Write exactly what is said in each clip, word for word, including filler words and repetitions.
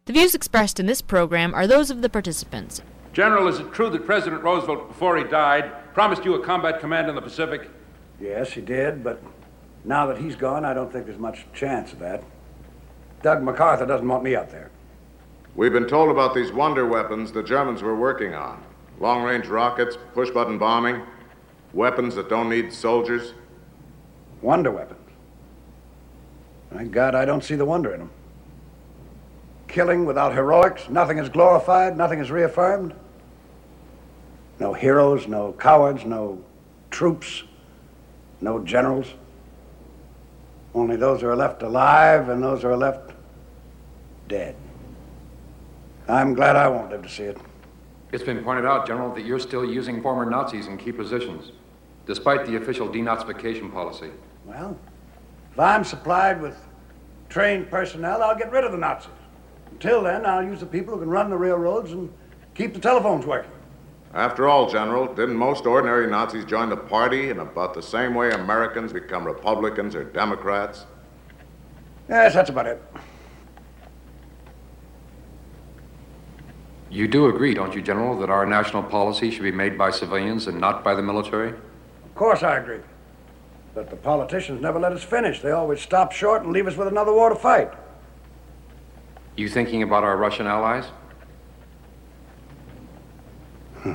The views expressed in this program are those of the participants. General, is it true that President Roosevelt, before he died, promised you a combat command in the Pacific? Yes, he did, but now that he's gone, I don't think there's much chance of that. Doug MacArthur doesn't want me up there. We've been told about these wonder weapons the Germans were working on. Long-range rockets, push-button bombing, weapons that don't need soldiers. Wonder weapons? Thank God I don't see the wonder in them. Killing without heroics, nothing is glorified, nothing is reaffirmed. No heroes, no cowards, no troops, no generals. Only those who are left alive and those who are left dead. I'm glad I won't live to see it. It's been pointed out, General, that you're still using former Nazis in key positions, despite the official denazification policy. Well, if I'm supplied with trained personnel, I'll get rid of the Nazis. Until then, I'll use the people who can run the railroads and keep the telephones working. After all, General, didn't most ordinary Nazis join the party in about the same way Americans become Republicans or Democrats? Yes, that's about it. You do agree, don't you, General, that our national policy should be made by civilians and not by the military? Of course I agree. But the politicians never let us finish. They always stop short and leave us with another war to fight. You thinking about our Russian allies? Hmm.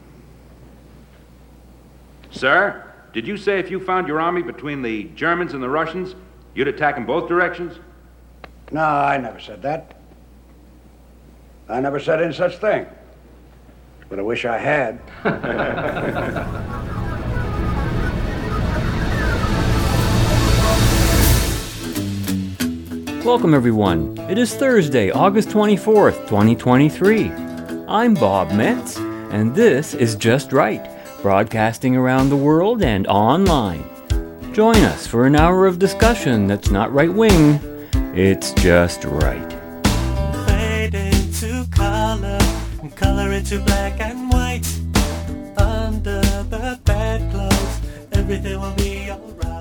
Sir, did you say if you found your army between the Germans and the Russians, you'd attack in both directions? No, I never said that. I never said any such thing. But I wish I had. Welcome, everyone. It is Thursday, August twenty-fourth, twenty twenty-three. I'm Bob Metz, and this is Just Right, broadcasting around the world and online. Join us for an hour of discussion that's not right-wing, it's just right. Fade into color, and color into black and white. Under the bedclothes, everything will be alright.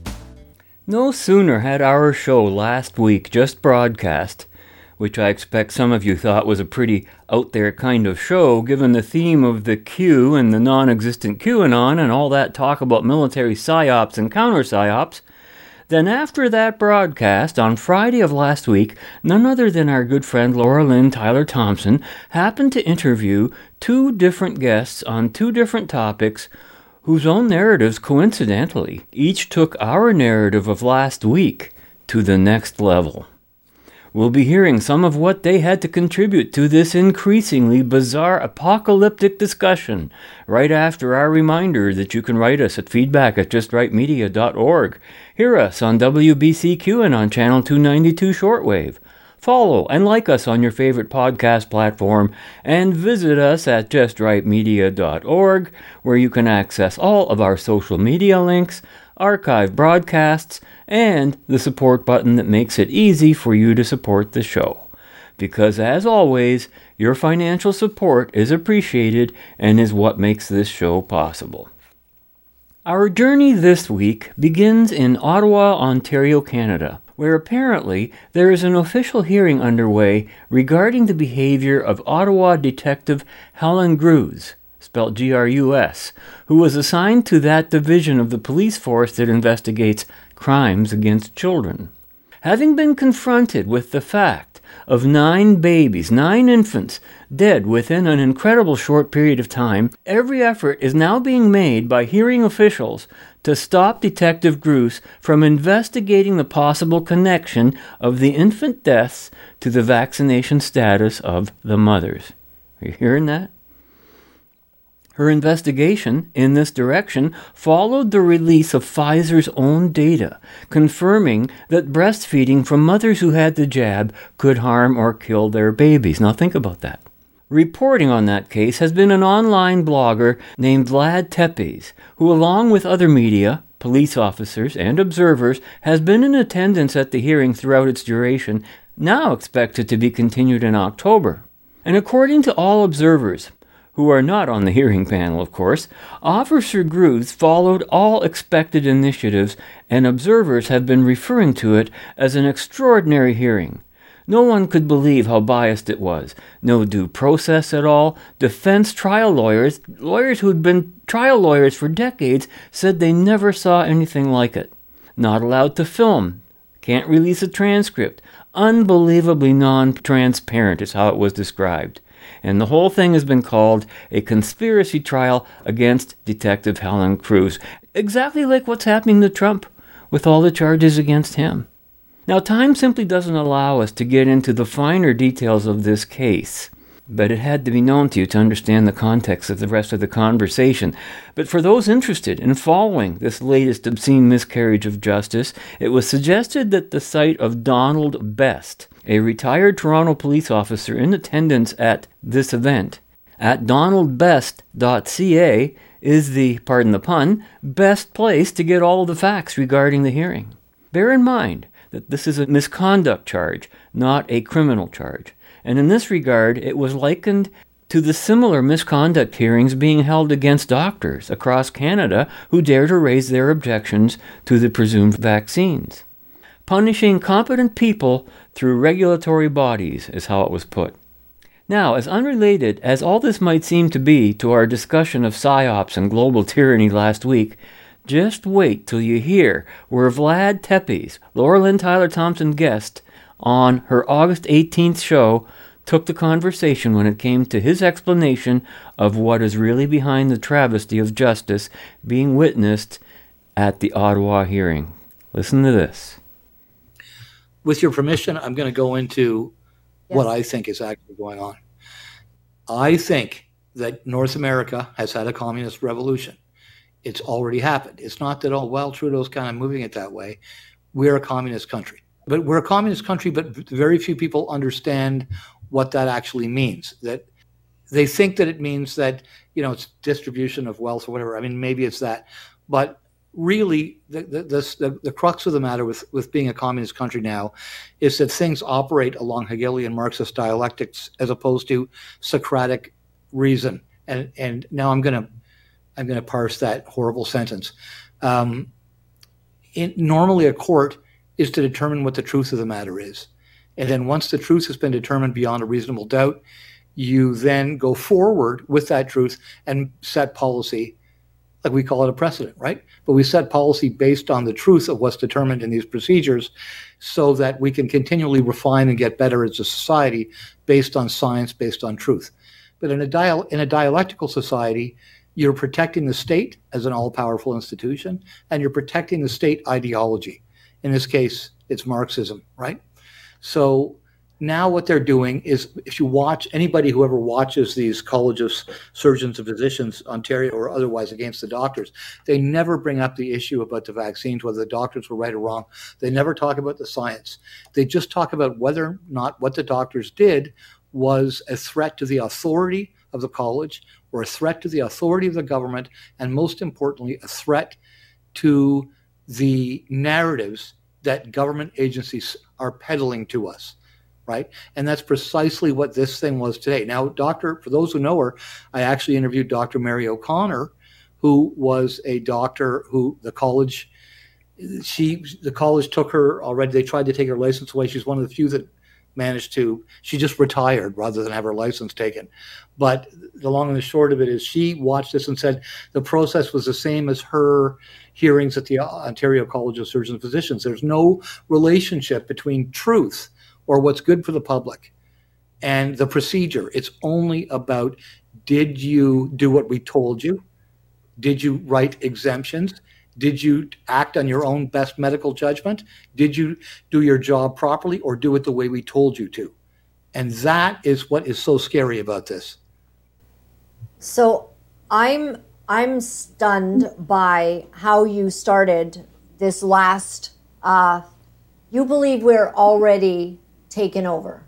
No sooner had our show last week just broadcast, which I expect some of you thought was a pretty out-there kind of show, given the theme of the Q and the non-existent QAnon and all that talk about military psyops and counter-psyops, then after that broadcast on Friday of last week, none other than our good friend Laura Lynn Tyler Thompson happened to interview two different guests on two different topics whose own narratives, coincidentally, each took our narrative of last week to the next level. We'll be hearing some of what they had to contribute to this increasingly bizarre apocalyptic discussion right after our reminder that you can write us at feedback at just right media dot org, hear us on W B C Q and on Channel two ninety-two Shortwave, follow and like us on your favorite podcast platform, and visit us at just right media dot org, where you can access all of our social media links, archive broadcasts, and the support button that makes it easy for you to support the show. Because, as always, your financial support is appreciated and is what makes this show possible. Our journey this week begins in Ottawa, Ontario, Canada, where apparently there is an official hearing underway regarding the behavior of Ottawa detective Helen Grus, spelled G R U S, who was assigned to that division of the police force that investigates crimes against children. Having been confronted with the fact of nine babies, nine infants, dead within an incredible short period of time, every effort is now being made by hearing officials to stop Detective Grus from investigating the possible connection of the infant deaths to the vaccination status of the mothers. Are you hearing that? Her investigation in this direction followed the release of Pfizer's own data, confirming that breastfeeding from mothers who had the jab could harm or kill their babies. Now think about that. Reporting on that case has been an online blogger named Vlad Tepes, who along with other media, police officers, and observers has been in attendance at the hearing throughout its duration, now expected to be continued in October. And according to all observers, who are not on the hearing panel, of course, Officer Grus followed all expected initiatives, and observers have been referring to it as an extraordinary hearing. No one could believe how biased it was. No due process at all. Defense trial lawyers, lawyers who had been trial lawyers for decades, said they never saw anything like it. Not allowed to film. Can't release a transcript. Unbelievably non-transparent is how it was described. And the whole thing has been called a conspiracy trial against Detective Helen Cruz. Exactly like what's happening to Trump with all the charges against him. Now, time simply doesn't allow us to get into the finer details of this case, but it had to be known to you to understand the context of the rest of the conversation. But for those interested in following this latest obscene miscarriage of justice, it was suggested that the site of Donald Best, a retired Toronto police officer in attendance at this event, at donald best dot c a, is the, pardon the pun, best place to get all the facts regarding the hearing. Bear in mind that this is a misconduct charge, not a criminal charge. And in this regard, it was likened to the similar misconduct hearings being held against doctors across Canada who dare to raise their objections to the presumed vaccines. Punishing competent people through regulatory bodies is how it was put. Now, as unrelated as all this might seem to be to our discussion of psyops and global tyranny last week, just wait till you hear where Vlad Tepes, Laura Lynn Tyler Thompson guest, on her August eighteenth show, took the conversation when it came to his explanation of what is really behind the travesty of justice being witnessed at the Ottawa hearing. Listen to this. With your permission, I'm going to go into yes. what I think is actually going on. I think that North America has had a communist revolution. It's already happened. It's not that, oh, well, Trudeau's kind of moving it that way. We're a communist country. But we're a communist country, but very few people understand what that actually means. That they think that it means that, you know, it's distribution of wealth or whatever. I mean, maybe it's that. But really, the the, the, the crux of the matter with, with being a communist country now is that things operate along Hegelian Marxist dialectics as opposed to Socratic reason. And and now I'm going to I'm going to parse that horrible sentence. Um, in, normally, a court is to determine what the truth of the matter is. And then once the truth has been determined beyond a reasonable doubt, you then go forward with that truth and set policy, like we call it a precedent, right? But we set policy based on the truth of what's determined in these procedures so that we can continually refine and get better as a society based on science, based on truth. But in a dial- in a dialectical society, you're protecting the state as an all-powerful institution, and you're protecting the state ideology. In this case, it's Marxism, right? So now what they're doing is, if you watch, anybody who ever watches these College of Surgeons and Physicians, Ontario or otherwise, against the doctors, they never bring up the issue about the vaccines, whether the doctors were right or wrong. They never talk about the science. They just talk about whether or not what the doctors did was a threat to the authority of the college, or a threat to the authority of the government, and most importantly, a threat to the narratives that government agencies are peddling to us, right? And that's precisely what this thing was today. Now, Doctor, for those who know her, I actually interviewed Doctor Mary O'Connor, who was a doctor who the college, she, the college took her already. They tried to take her license away. She's one of the few that managed to, she just retired rather than have her license taken. But the long and the short of it is she watched this and said the process was the same as her hearings at the Ontario College of Surgeons and Physicians. There's no relationship between truth or what's good for the public and the procedure. It's only about, did you do what we told you? Did you write exemptions? Did you act on your own best medical judgment? Did you do your job properly, or do it the way we told you to? And that is what is so scary about this. So I'm I'm stunned by how you started this last, uh, you believe we're already taken over.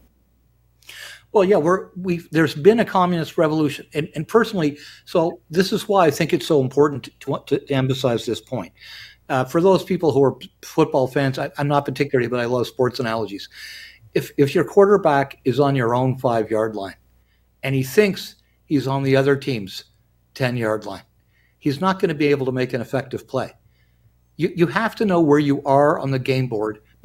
Well, yeah, we're we. There's been a communist revolution, and, and personally, so this is why I think it's so important to, to, to emphasize this point. Uh, for those people who are football fans, I, I'm not particularly, but I love sports analogies. If if your quarterback is on your own five yard line, and he thinks he's on the other team's ten yard line, he's not going to be able to make an effective play. You you have to know where you are on the game board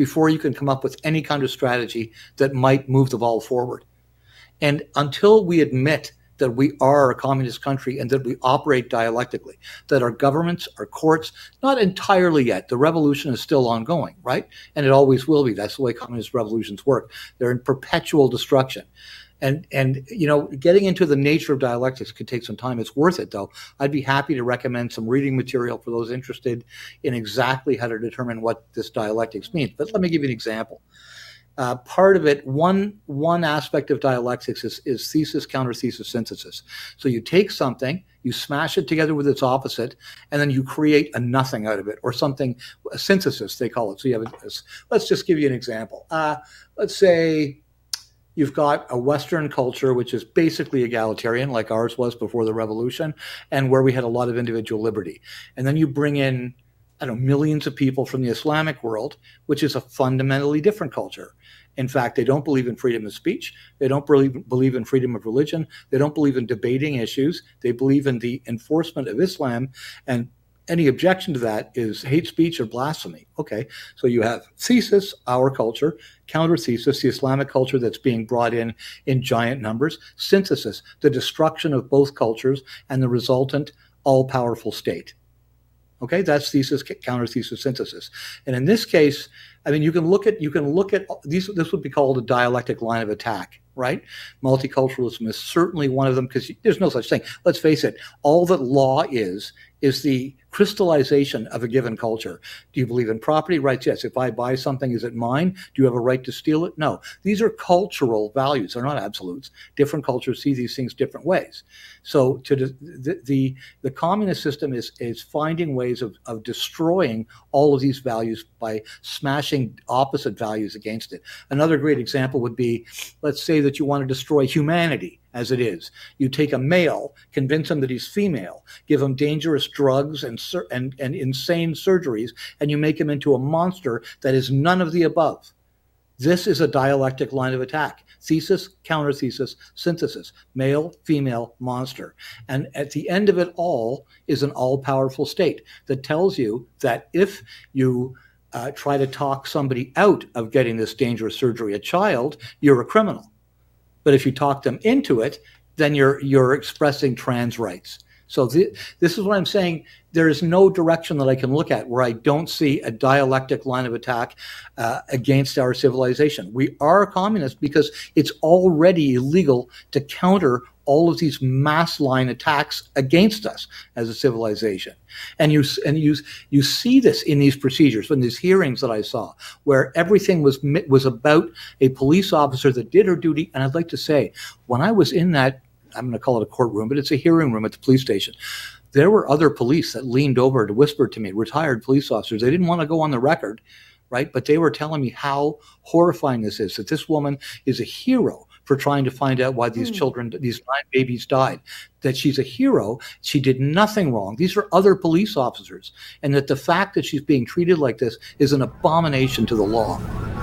before you can come up with any kind of strategy that might move the ball forward. And until we admit that we are a communist country and that we operate dialectically, that our governments, our courts, not entirely yet, the revolution is still ongoing, right? And it always will be. That's the way communist revolutions work. They're in perpetual destruction. And, and you know, getting into the nature of dialectics could take some time. It's worth it, though. I'd be happy to recommend some reading material for those interested in exactly how to determine what this dialectics means. But let me give you an example. Uh, part of it, one one aspect of dialectics is, is thesis, counter-thesis, synthesis. So you take something, you smash it together with its opposite, and then you create a nothing out of it, or something, a synthesis, they call it. So you have, a, let's just give you an example. Uh, let's say you've got a Western culture, which is basically egalitarian, like ours was before the revolution, and where we had a lot of individual liberty. And then you bring in, I don't know, millions of people from the Islamic world, which is a fundamentally different culture. In fact, they don't believe in freedom of speech. They don't believe, believe in freedom of religion. They don't believe in debating issues. They believe in the enforcement of Islam. And any objection to that is hate speech or blasphemy. Okay, so you have thesis, our culture, counter-thesis, the Islamic culture that's being brought in in giant numbers, synthesis, the destruction of both cultures and the resultant all-powerful state. Okay, that's thesis, counter-thesis, synthesis. And in this case, I mean, you can look at, you can look at these, this would be called a dialectic line of attack, right? Multiculturalism is certainly one of them, because there's no such thing. Let's face it, all that law is, is the crystallization of a given culture. Do you believe in property rights? Yes. If I buy something, is it mine? Do you have a right to steal it? No. These are cultural values. They're not absolutes. Different cultures see these things different ways. So to the, the, the, the communist system is, is finding ways of, of destroying all of these values by smashing opposite values against it. Another great example would be, let's say that you want to destroy humanity as it is. You take a male, convince him that he's female, give him dangerous drugs and, sur- and, and insane surgeries, and you make him into a monster that is none of the above. This is a dialectic line of attack. Thesis, counter-thesis, synthesis, male, female, monster. And at the end of it all is an all-powerful state that tells you that if you uh, try to talk somebody out of getting this dangerous surgery, a child, you're a criminal. But if you talk them into it, then you're you're expressing trans rights. So th- this is what I'm saying. There is no direction that I can look at where I don't see a dialectic line of attack uh, against our civilization. We are communist because it's already illegal to counter all of these mass line attacks against us as a civilization. And you and you you see this in these procedures, in these hearings that I saw, where everything was was about a police officer that did her duty. And I'd like to say, when I was in that, I'm going to call it a courtroom, but it's a hearing room at the police station, there were other police that leaned over to whisper to me, retired police officers. They didn't want to go on the record, right? But they were telling me how horrifying this is, that this woman is a hero for trying to find out why these mm. children, these nine babies died, that she's a hero. She did nothing wrong. These are other police officers. And that the fact that she's being treated like this is an abomination to the law.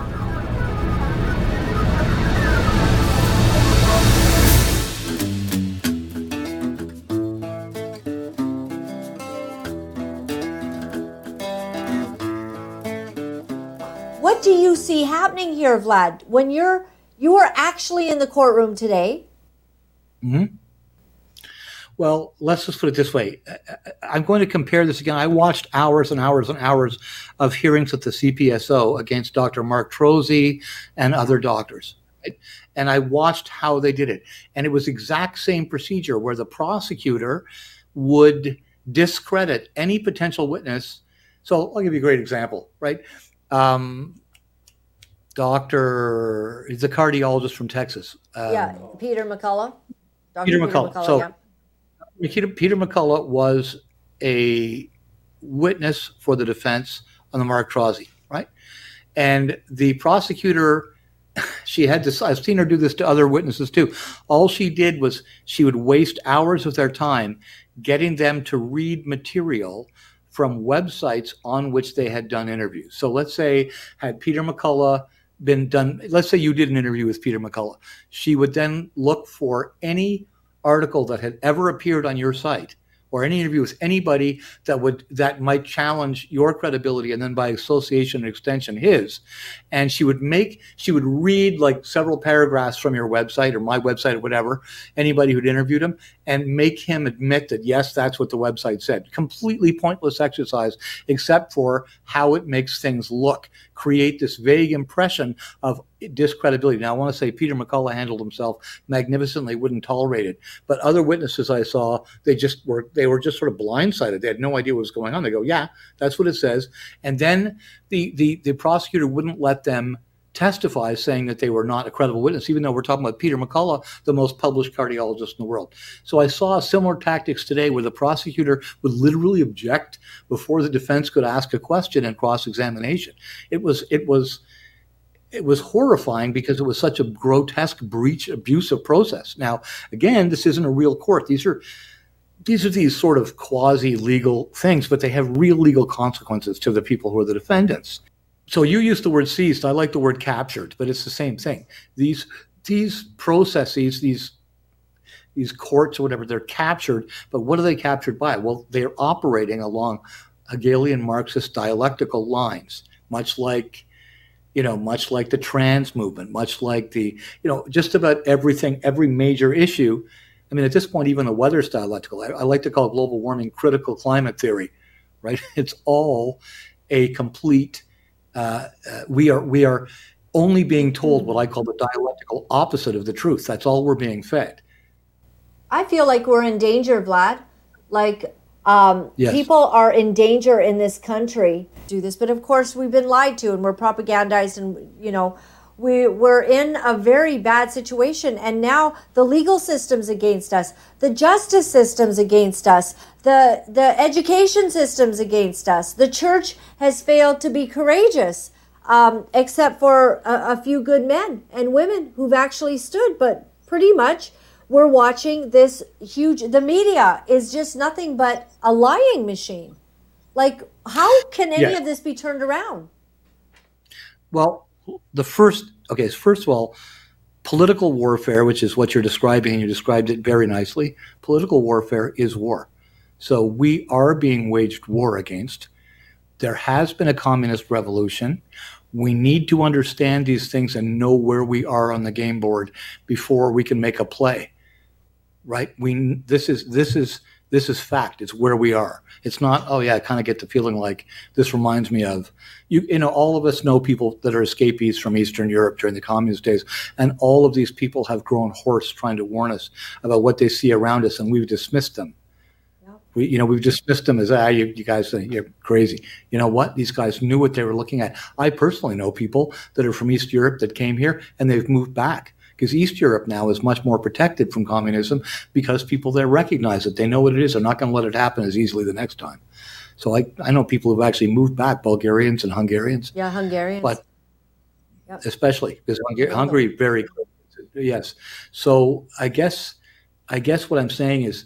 What do you see happening here, Vlad, when you're you are actually in the courtroom today? Mm-hmm. Well, let's just put it this way. I'm going to compare this again. I watched hours and hours and hours of hearings at the C P S O against Doctor Mark Troese and other doctors. Right? And I watched how they did it. And it was the exact same procedure where the prosecutor would discredit any potential witness. So I'll give you a great example, right? Um, Doctor, he's a cardiologist from Texas. Um, yeah, Peter McCullough. Doctor Peter, Peter McCullough. McCullough. So yeah. Peter, Peter McCullough was a witness for the defense on the Mark Troese, right? And the prosecutor, she had this, I've seen her do this to other witnesses too. All she did was she would waste hours of their time getting them to read material from websites on which they had done interviews. So let's say had Peter McCullough been done, let's say you did an interview with Peter McCullough. She would then look for any article that had ever appeared on your site or any interview with anybody that would that might challenge your credibility, and then by association and extension his. And she would make she would read like several paragraphs from your website or my website or whatever, anybody who'd interviewed him, and make him admit that yes, that's what the website said. Completely pointless exercise, except for how it makes things look. Create this vague impression of discredibility. Now, I want to say Peter McCullough handled himself magnificently, wouldn't tolerate it. But other witnesses I saw, they just were they were just sort of blindsided. They had no idea what was going on. They go, yeah, that's what it says. And then the the, the prosecutor wouldn't let them testify, saying that they were not a credible witness, even though we're talking about Peter McCullough, the most published cardiologist in the world. So I saw similar tactics today where the prosecutor would literally object before the defense could ask a question in cross-examination. It was it was it was horrifying because it was such a grotesque breach, abuse of process. Now, again, this isn't a real court. These are these are these sort of quasi-legal things, but they have real legal consequences to the people who are the defendants. So you use the word seized. I like the word captured, but it's the same thing. These these processes, these these courts or whatever, they're captured. But what are they captured by? Well, they're operating along Hegelian Marxist dialectical lines, much like, you know, much like the trans movement, much like the, you know, just about everything, every major issue. I mean, at this point, even the weather's dialectical. I, I like to call global warming critical climate theory, right? It's all a complete. Uh, uh, we are we are only being told what I call the dialectical opposite of the truth. That's all we're being fed. I feel like we're in danger, Vlad. Like um, yes. people are in danger in this country. Do this, but of course we've been lied to and we're propagandized, and you know we we're in a very bad situation. And now the legal system's against us, the justice system's against us, the the education system's against us. The church has failed to be courageous, um, except for a, a few good men and women who've actually stood. But pretty much we're watching this huge, the media is just nothing but a lying machine. Like, how can any yeah. of this be turned around? Well, the first, okay, first of all, political warfare, which is what you're describing, and you described it very nicely. Political warfare is war. So we are being waged war against. There has been a communist revolution. We need to understand these things and know where we are on the game board before we can make a play. Right? We this is this is this is fact. It's where we are. It's not, oh yeah, I kind of get the feeling like this reminds me of you you know, all of us know people that are escapees from Eastern Europe during the communist days, and all of these people have grown hoarse trying to warn us about what they see around us, and we've dismissed them. We, you know, we've dismissed them as, ah, you, you guys, you're crazy. You know what? These guys knew what they were looking at. I personally know people that are from East Europe that came here and they've moved back because East Europe now is much more protected from communism because people there recognize it. They know what it is. They're not going to let it happen as easily the next time. So I, I know people who've actually moved back, Bulgarians and Hungarians. Yeah, Hungarians. But yep. especially because Hungary, Hungary very close. Yes. So I guess I guess what I'm saying is,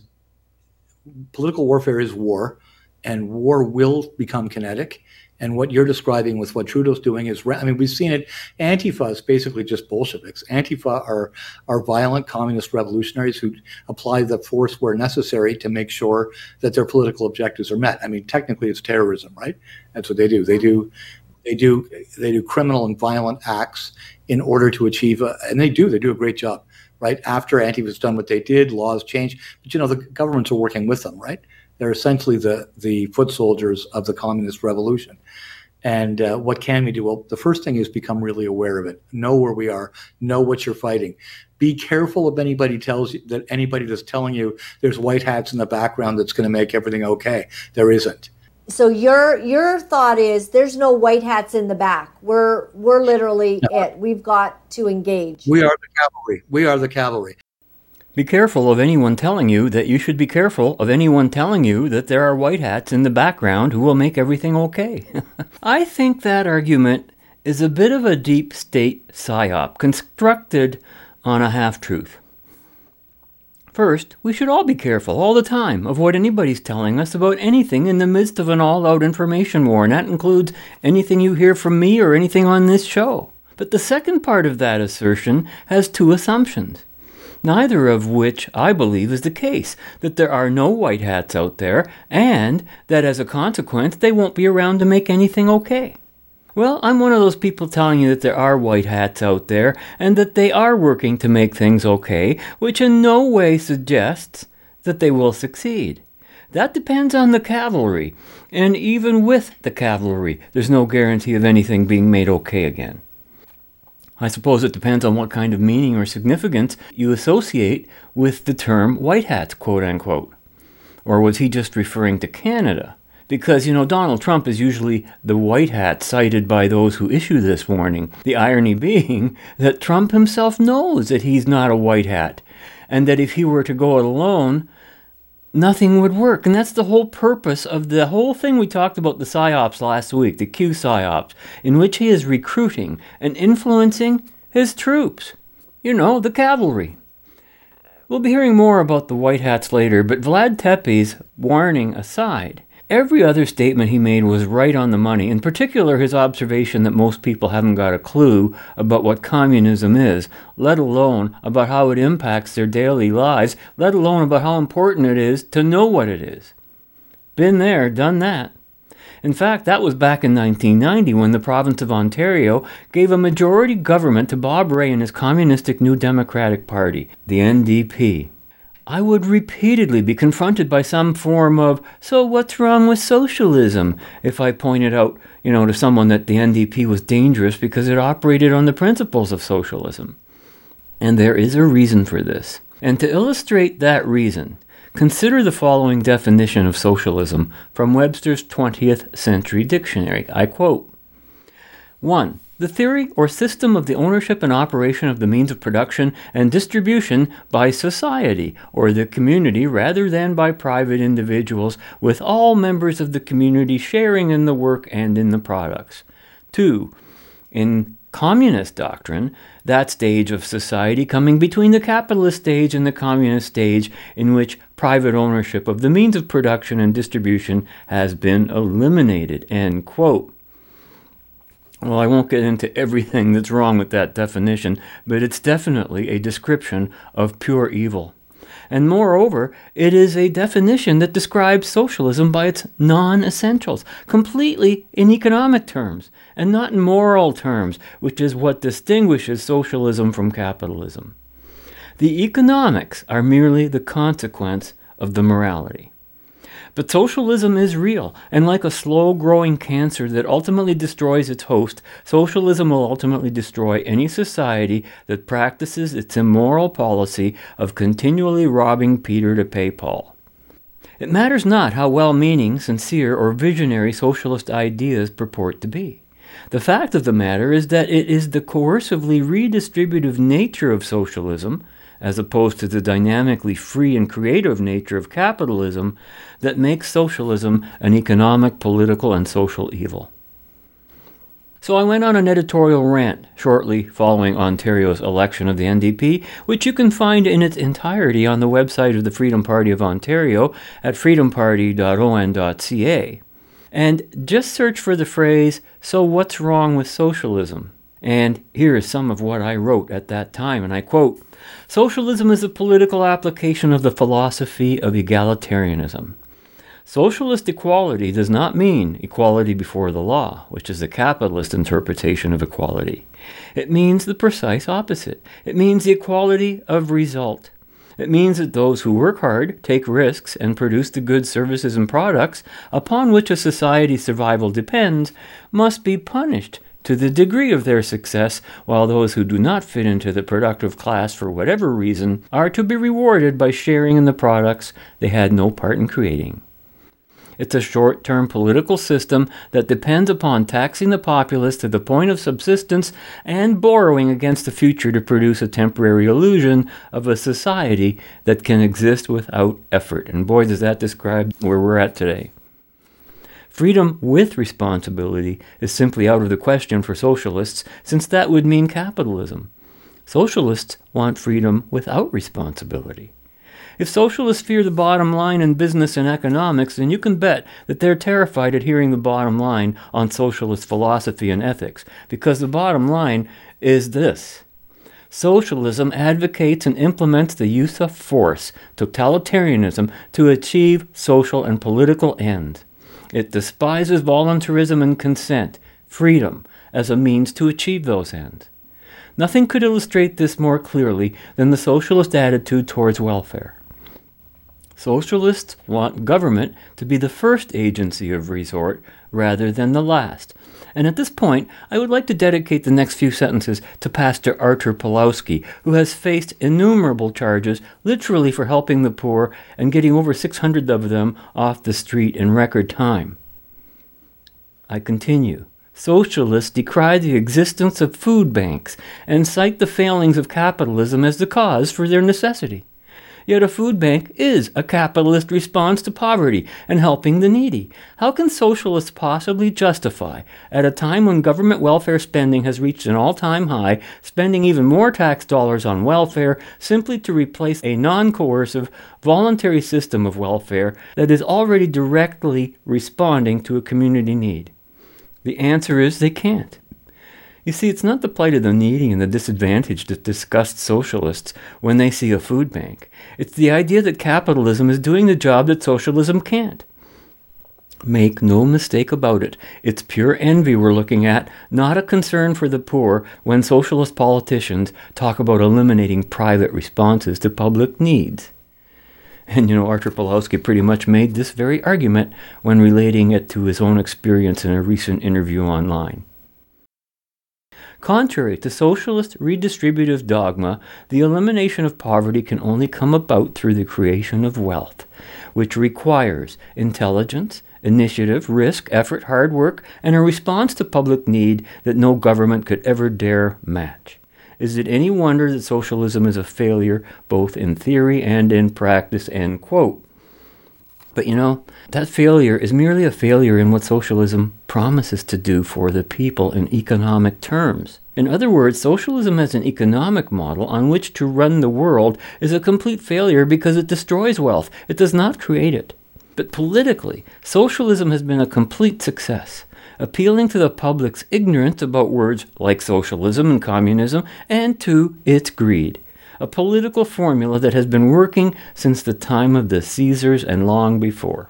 political warfare is war, and war will become kinetic. And what you're describing with what Trudeau's doing is, I mean, we've seen it. Antifa is basically just Bolsheviks. Antifa are, are violent communist revolutionaries who apply the force where necessary to make sure that their political objectives are met. I mean, technically it's terrorism, right? That's what they do. They do, they do, they do criminal and violent acts in order to achieve, a, and they do, they do a great job. Right after Antifa's done what they did, laws change. But, you know, the governments are working with them, right? They're essentially the, the foot soldiers of the communist revolution. And uh, what can we do? Well, the first thing is become really aware of it. Know where we are. Know what you're fighting. Be careful if anybody tells you that anybody that's telling you there's white hats in the background that's going to make everything okay. There isn't. So your your thought is there's no white hats in the back. We're we're literally no. it. We've got to engage. We are the cavalry. We are the cavalry. Be careful of anyone telling you that you should be careful of anyone telling you that there are white hats in the background who will make everything okay. I think that argument is a bit of a deep state psyop constructed on a half-truth. First, we should all be careful all the time of what anybody's telling us about anything in the midst of an all-out information war, and that includes anything you hear from me or anything on this show. But the second part of that assertion has two assumptions. neither of which I believe is the case, that there are no white hats out there, and that as a consequence they won't be around to make anything okay. Well, I'm one of those people telling you that there are white hats out there, and that they are working to make things okay, which in no way suggests that they will succeed. That depends on the cavalry, and even with the cavalry, there's no guarantee of anything being made okay again. I suppose it depends on what kind of meaning or significance you associate with the term white hats, quote unquote. Or was he just referring to Canada? Because, you know, Donald Trump is usually the white hat cited by those who issue this warning. The irony being that Trump himself knows that he's not a white hat, and that if he were to go it alone, nothing would work. And that's the whole purpose of the whole thing we talked about, the PSYOPs last week, the Q PSYOPs, in which he is recruiting and influencing his troops. You know, the cavalry. We'll be hearing more about the white hats later, but Vlad Tepes' warning aside, every other statement he made was right on the money, in particular his observation that most people haven't got a clue about what communism is, let alone about how it impacts their daily lives, let alone about how important it is to know what it is. Been there, done that. In fact, that was back in nineteen ninety when the province of Ontario gave a majority government to Bob Rae and his communistic New Democratic Party, the N D P. I would repeatedly be confronted by some form of, so what's wrong with socialism, if I pointed out, you know, to someone that the N D P was dangerous because it operated on the principles of socialism. And there is a reason for this. And to illustrate that reason, consider the following definition of socialism from Webster's twentieth century dictionary. I quote, one. The theory or system of the ownership and operation of the means of production and distribution by society or the community rather than by private individuals, with all members of the community sharing in the work and in the products. Two. In communist doctrine, that stage of society coming between the capitalist stage and the communist stage in which private ownership of the means of production and distribution has been eliminated. End quote. Well, I won't get into everything that's wrong with that definition, but it's definitely a description of pure evil. And moreover, it is a definition that describes socialism by its non-essentials, completely in economic terms, and not in moral terms, which is what distinguishes socialism from capitalism. The economics are merely the consequence of the morality. But socialism is real, and like a slow-growing cancer that ultimately destroys its host, socialism will ultimately destroy any society that practices its immoral policy of continually robbing Peter to pay Paul. It matters not how well-meaning, sincere, or visionary socialist ideas purport to be. The fact of the matter is that it is the coercively redistributive nature of socialism, as opposed to the dynamically free and creative nature of capitalism, that makes socialism an economic, political, and social evil. So I went on an editorial rant shortly following Ontario's election of the N D P, which you can find in its entirety on the website of the Freedom Party of Ontario at freedom party dot o n dot c a. And just search for the phrase, "So what's wrong with socialism?" And here is some of what I wrote at that time, and I quote, "Socialism is a political application of the philosophy of egalitarianism. Socialist equality does not mean equality before the law, which is the capitalist interpretation of equality. It means the precise opposite. It means the equality of result. It means that those who work hard, take risks, and produce the goods, services, and products upon which a society's survival depends must be punished to the degree of their success, while those who do not fit into the productive class for whatever reason are to be rewarded by sharing in the products they had no part in creating. It's a short-term political system that depends upon taxing the populace to the point of subsistence and borrowing against the future to produce a temporary illusion of a society that can exist without effort." And boy, does that describe where we're at today. Freedom with responsibility is simply out of the question for socialists, since that would mean capitalism. Socialists want freedom without responsibility. If socialists fear the bottom line in business and economics, then you can bet that they're terrified at hearing the bottom line on socialist philosophy and ethics, because the bottom line is this. Socialism advocates and implements the use of force, totalitarianism, to achieve social and political ends. It despises voluntarism and consent, freedom, as a means to achieve those ends. Nothing could illustrate this more clearly than the socialist attitude towards welfare. Socialists want government to be the first agency of resort rather than the last. And at this point, I would like to dedicate the next few sentences to Pastor Artur Pawlowski, who has faced innumerable charges literally for helping the poor and getting over six hundred of them off the street in record time. I continue. Socialists decry the existence of food banks and cite the failings of capitalism as the cause for their necessity. Yet a food bank is a capitalist response to poverty and helping the needy. How can socialists possibly justify, at a time when government welfare spending has reached an all-time high, spending even more tax dollars on welfare simply to replace a non-coercive, voluntary system of welfare that is already directly responding to a community need? The answer is they can't. You see, it's not the plight of the needy and the disadvantaged that disgusts socialists when they see a food bank. It's the idea that capitalism is doing the job that socialism can't. Make no mistake about it. It's pure envy we're looking at, not a concern for the poor when socialist politicians talk about eliminating private responses to public needs. And you know, Artur Pawlowski pretty much made this very argument when relating it to his own experience in a recent interview online. Contrary to socialist redistributive dogma, the elimination of poverty can only come about through the creation of wealth, which requires intelligence, initiative, risk, effort, hard work, and a response to public need that no government could ever dare match. Is it any wonder that socialism is a failure both in theory and in practice? End quote. But you know, that failure is merely a failure in what socialism promises to do for the people in economic terms. In other words, socialism as an economic model on which to run the world is a complete failure because it destroys wealth. It does not create it. But politically, socialism has been a complete success, appealing to the public's ignorance about words like socialism and communism and to its greed. A political formula that has been working since the time of the Caesars and long before.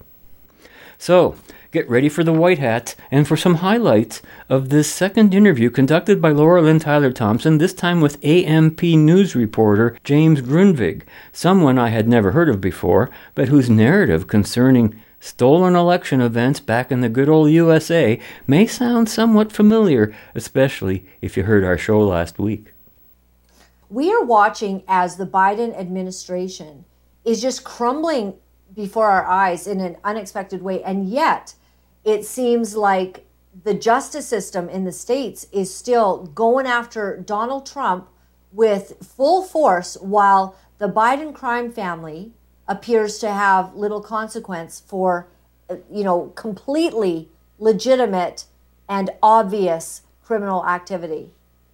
So, get ready for the white hats and for some highlights of this second interview conducted by Laura Lynn Tyler Thompson, this time with A M P News reporter James Grundvig, someone I had never heard of before, but whose narrative concerning stolen election events back in the good old U S A may sound somewhat familiar, especially if you heard our show last week. We are watching as the Biden administration is just crumbling before our eyes in an unexpected way. And yet it seems like the justice system in the States is still going after Donald Trump with full force, while the Biden crime family appears to have little consequence for, you know, completely legitimate and obvious criminal activity.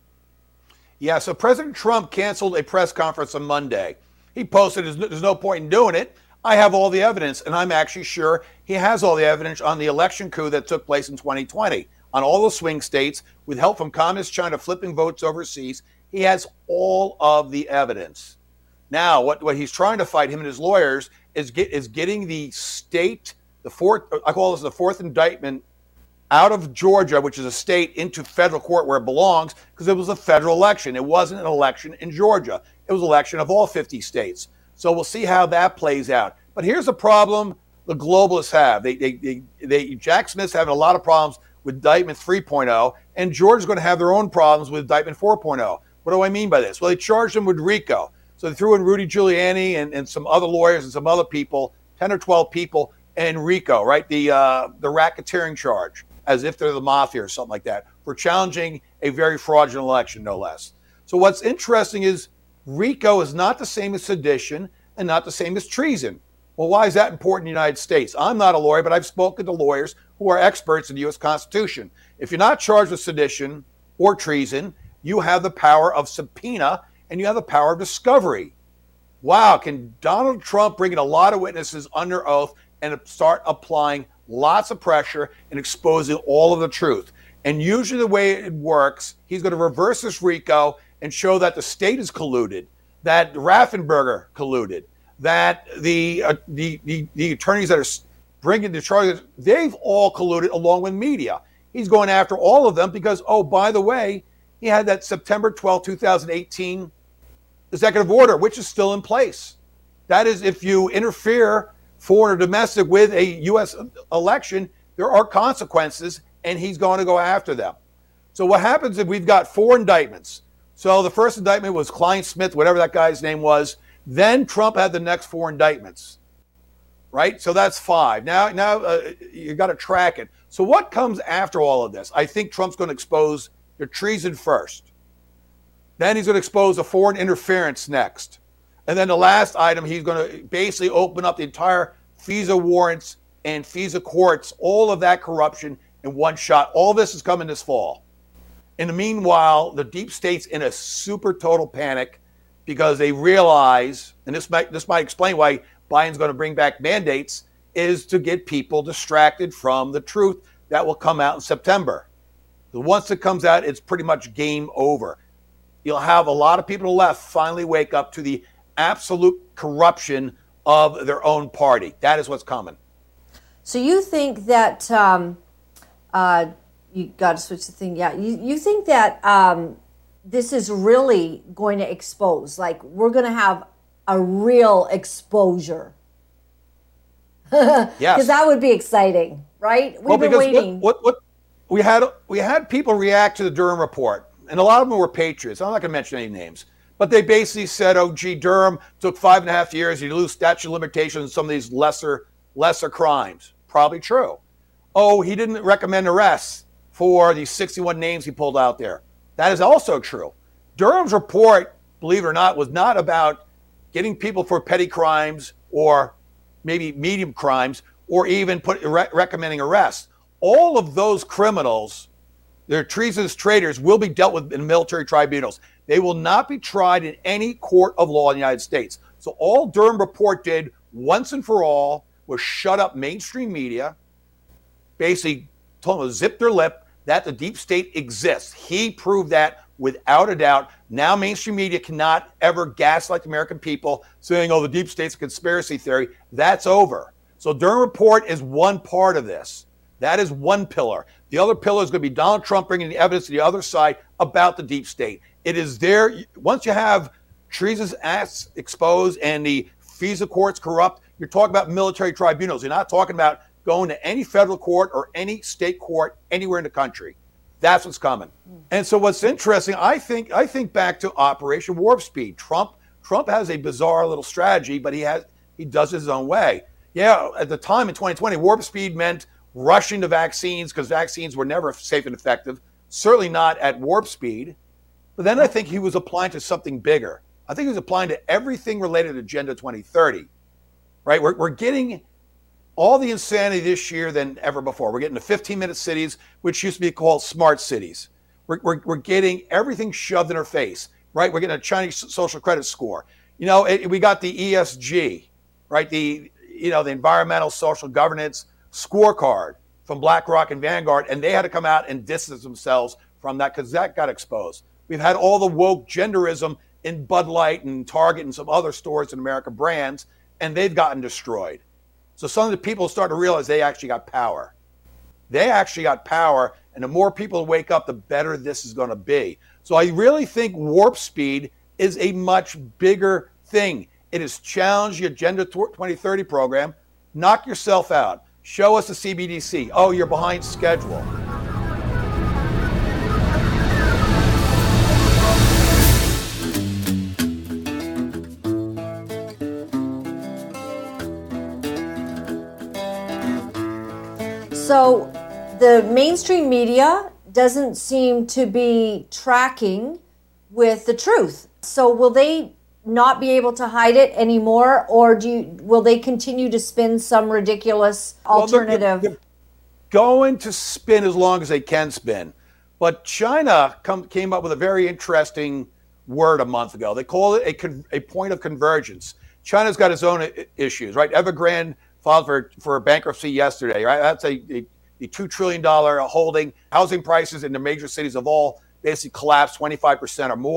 Yeah, so President Trump canceled a press conference on Monday. He posted, there's no point in doing it. I have all the evidence, and I'm actually sure he has all the evidence on the election coup that took place in twenty twenty. On all the swing states, with help from Communist China flipping votes overseas, he has all of the evidence. Now, what, what he's trying to fight, him and his lawyers, is get is getting the state, the fourth, I call this the fourth indictment, out of Georgia, which is a state, into federal court where it belongs, because it was a federal election. It wasn't an election in Georgia. It was an election of all fifty states. So we'll see how that plays out. But here's the problem the globalists have. They, they, they, they, Jack Smith's having a lot of problems with indictment three point oh, and Georgia's going to have their own problems with indictment four point oh. What do I mean by this? Well, they charged him with RICO. So they threw in Rudy Giuliani and, and some other lawyers and some other people, ten or twelve people, and RICO, right? The, uh, the racketeering charge, as if they're the mafia or something like that, for challenging a very fraudulent election, no less. So what's interesting is RICO is not the same as sedition and not the same as treason. Well, why is that important in the United States? I'm not a lawyer, but I've spoken to lawyers who are experts in the U S Constitution. If you're not charged with sedition or treason, you have the power of subpoena and you have the power of discovery. Wow, can Donald Trump bring in a lot of witnesses under oath and start applying lots of pressure and exposing all of the truth? And usually the way it works, he's going to reverse this RICO and show that the state is colluded, that Raffensperger colluded, that the, uh, the, the, the attorneys that are bringing the charges, they've all colluded along with media. He's going after all of them because, oh, by the way, he had that September twelfth, twenty eighteen executive order, which is still in place. That is, if you interfere, foreign or domestic, with a U S election, there are consequences, and he's going to go after them. So what happens if we've got four indictments? So the first indictment was Klein Smith, whatever that guy's name was. Then Trump had the next four indictments, right? So that's five. Now, now uh, you got to track it. So what comes after all of this? I think Trump's going to expose the treason first. Then he's going to expose the foreign interference next. And then the last item, he's going to basically open up the entire FISA warrants and FISA courts, all of that corruption in one shot. All this is coming this fall. In the meanwhile, the deep state's in a super total panic because they realize, and this might this might explain why Biden's going to bring back mandates, is to get people distracted from the truth that will come out in September. So once it comes out, it's pretty much game over. You'll have a lot of people to the left finally wake up to the absolute corruption of their own party. That is what's coming. So you think that um, uh, you got to switch the thing. Yeah, you you think that um, this is really going to expose? Like we're going to have a real exposure? Yes, because that would be exciting, right? We've well, been waiting. What, what what we had we had people react to the Durham report, and a lot of them were patriots. I'm not going to mention any names. But they basically said, oh, gee, Durham took five and a half years. You lose statute of limitations on some of these lesser lesser crimes. Probably true. Oh, he didn't recommend arrests for these sixty-one names he pulled out there. That is also true. Durham's report, believe it or not, was not about getting people for petty crimes or maybe medium crimes or even put, re- recommending arrests. All of those criminals, they're treasonous traitors, will be dealt with in military tribunals. They will not be tried in any court of law in the United States. So all Durham report did once and for all was shut up mainstream media, basically told them to zip their lip that the deep state exists. He proved that without a doubt. Now mainstream media cannot ever gaslight the American people saying, oh, the deep state's a conspiracy theory. That's over. So Durham report is one part of this. That is one pillar. The other pillar is going to be Donald Trump bringing the evidence to the other side about the deep state. It is there. Once you have treasonous acts exposed and the FISA courts corrupt, you're talking about military tribunals. You're not talking about going to any federal court or any state court anywhere in the country. That's what's coming. Mm. And so what's interesting, I think I think back to Operation Warp Speed. Trump Trump has a bizarre little strategy, but he has he does it his own way. Yeah, at the time in twenty twenty, Warp Speed meant rushing to vaccines because vaccines were never safe and effective, certainly not at warp speed. But then I think he was applying to something bigger. I think he was applying to everything related to Agenda twenty thirty, right? We're, we're getting all the insanity this year than ever before. We're getting the fifteen-minute cities, which used to be called smart cities. We're, we're, we're getting everything shoved in our face, right? We're getting a Chinese social credit score. You know, it, we got the E S G, right? The, you know, the environmental social governance scorecard from BlackRock and Vanguard, and they had to come out and distance themselves from that because that got exposed. We've had all the woke genderism in Bud Light and Target and some other stores in America brands, and they've gotten destroyed. So some of the people start to realize they actually got power. They actually got power, and the more people wake up, the better this is going to be. So I really think Warp Speed is a much bigger thing. It has challenged the Agenda twenty thirty program. Knock yourself out. Show us the C B D C. Oh, you're behind schedule. So the mainstream media doesn't seem to be tracking with the truth. So will they not be able to hide it anymore, or do you, will they continue to spin some ridiculous alternative? Well, they're, they're going to spin as long as they can spin. But China come, came up with a very interesting word a month ago. They call it a, con, a point of convergence. China's got its own issues, right? Evergrande filed for, for bankruptcy yesterday, right? That's a, a, a two trillion dollars holding. Housing prices in the major cities have all basically collapsed twenty-five percent or more.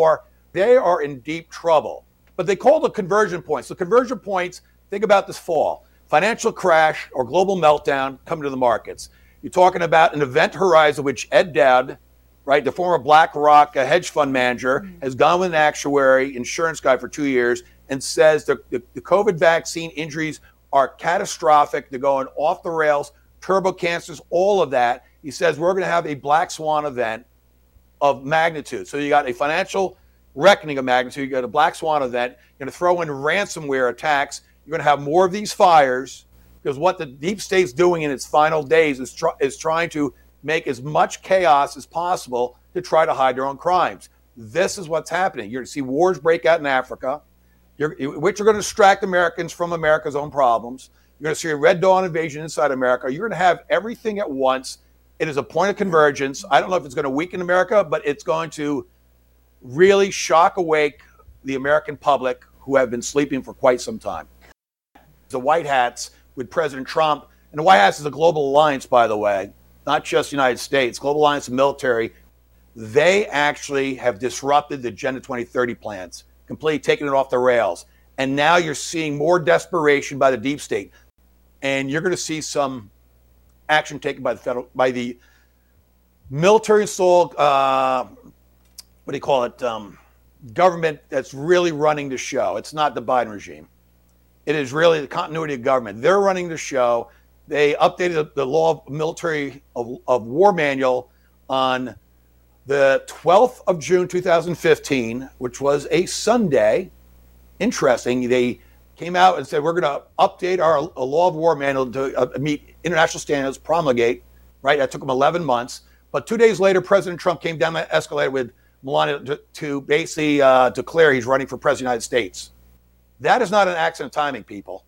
they are in deep trouble. But they call the conversion points. The conversion points, think about this fall. Financial crash or global meltdown coming to the markets. You're talking about an event horizon, which Ed Dowd, right, the former BlackRock a hedge fund manager, mm-hmm. has gone with an actuary, insurance guy for two years, and says the, the, the COVID vaccine injuries are catastrophic. They're going off the rails, turbo cancers, all of that. He says we're going to have a black swan event of magnitude. So you got a financial reckoning of magnitude. You got a black swan event. You're going to throw in ransomware attacks. You're going to have more of these fires, because what the deep state's doing in its final days is, try, is trying to make as much chaos as possible to try to hide their own crimes. This is what's happening. You're going to see wars break out in Africa, you're, which are going to distract Americans from America's own problems. You're going to see a Red Dawn invasion inside America. You're going to have everything at once. It is a point of convergence. I don't know if it's going to weaken America, but it's going to really shock awake the American public who have been sleeping for quite some time. The White Hats with President Trump, and the White House is a global alliance, by the way, not just the United States, global alliance of military. They actually have disrupted the Agenda twenty thirty plans, completely taken it off the rails. And now you're seeing more desperation by the deep state. And you're going to see some action taken by the federal, by the military installed, uh, what do you call it, um, government that's really running the show. It's not the Biden regime. It is really the continuity of government. They're running the show. They updated the law of military of, of war manual on the twelfth of June, two thousand fifteen, which was a Sunday. Interesting. They came out and said, we're going to update our a law of war manual to uh, meet international standards, promulgate, right? That took them eleven months. But two days later, President Trump came down the escalator with Melania to, to basically uh, declare he's running for president of the United States. That is not an accident of timing, people.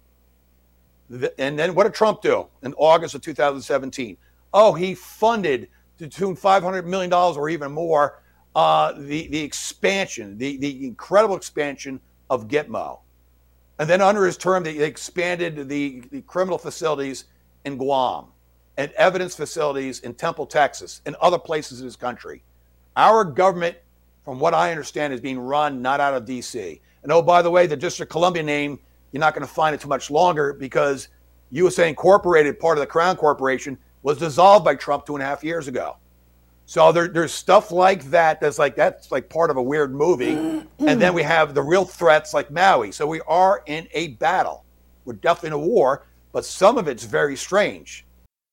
And then what did Trump do in August of two thousand seventeen? Oh, he funded to the tune of five hundred million dollars or even more uh, the, the expansion, the, the incredible expansion of Gitmo. And then under his term, they expanded the, the criminal facilities in Guam and evidence facilities in Temple, Texas, and other places in this country. Our government, from what I understand, is being run not out of D C. And oh, by the way, the District of Columbia name, you're not going to find it too much longer, because U S A Incorporated, part of the Crown Corporation, was dissolved by Trump two and a half years ago. So there, there's stuff like that that's like that's like part of a weird movie. And then we have the real threats like Maui. So we are in a battle. We're definitely in a war, but some of it's very strange.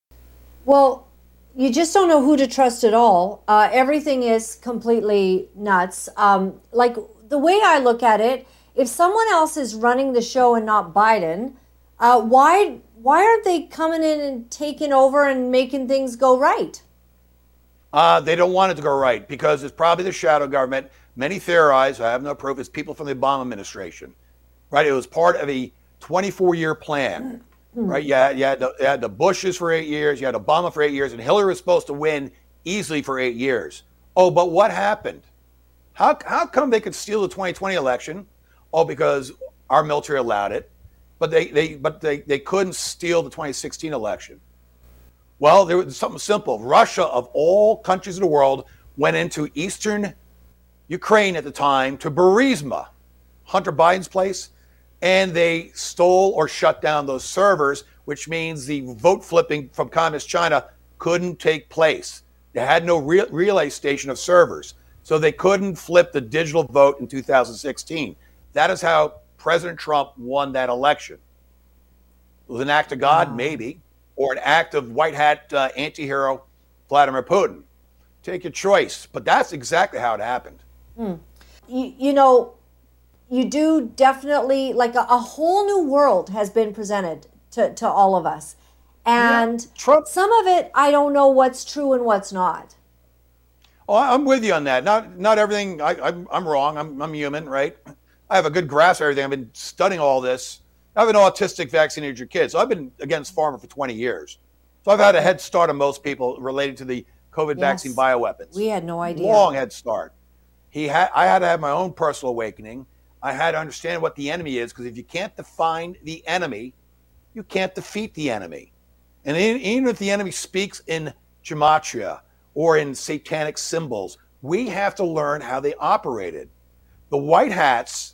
Well, you just don't know who to trust at all. Uh, everything is completely nuts. Um, like the way I look at it, if someone else is running the show and not Biden, uh, why why aren't they coming in and taking over and making things go right? Uh, they don't want it to go right because it's probably the shadow government. Many theorize, I have no proof, it's people from the Obama administration, right? It was part of a twenty-four year plan, right? You had, you, had the, you had the Bushes for eight years, you had Obama for eight years, and Hillary was supposed to win easily for eight years. Oh, but what happened? How, how come they could steal the twenty twenty election? Oh, because our military allowed it, but they, they, but they, they couldn't steal the twenty sixteen election. Well, there was something simple. Russia, of all countries in the world, went into eastern Ukraine at the time to Burisma, Hunter Biden's place, and they stole or shut down those servers, which means the vote flipping from Communist China couldn't take place. They had no re- relay station of servers, so they couldn't flip the digital vote in two thousand sixteen. That is how President Trump won that election. It was an act of God, wow. maybe, or an act of white hat uh, anti-hero Vladimir Putin. Take your choice. But that's exactly how it happened. Hmm. You, you know, you do definitely, like a, a whole new world has been presented to, to all of us. And yeah, Trump, some of it, I don't know what's true and what's not. Oh, I'm with you on that. Not not everything, I, I'm, I'm wrong. I'm, I'm human, right? I have a good grasp of everything. I've been studying all this. I have an autistic vaccinated kid, so I've been against pharma for twenty years. So I've had a head start on most people related to the COVID yes. vaccine bioweapons. We had no idea. Long head start. He had, I had to have my own personal awakening. I had to understand what the enemy is, because if you can't define the enemy, you can't defeat the enemy. And even if the enemy speaks in gematria or in satanic symbols, we have to learn how they operated. The White Hats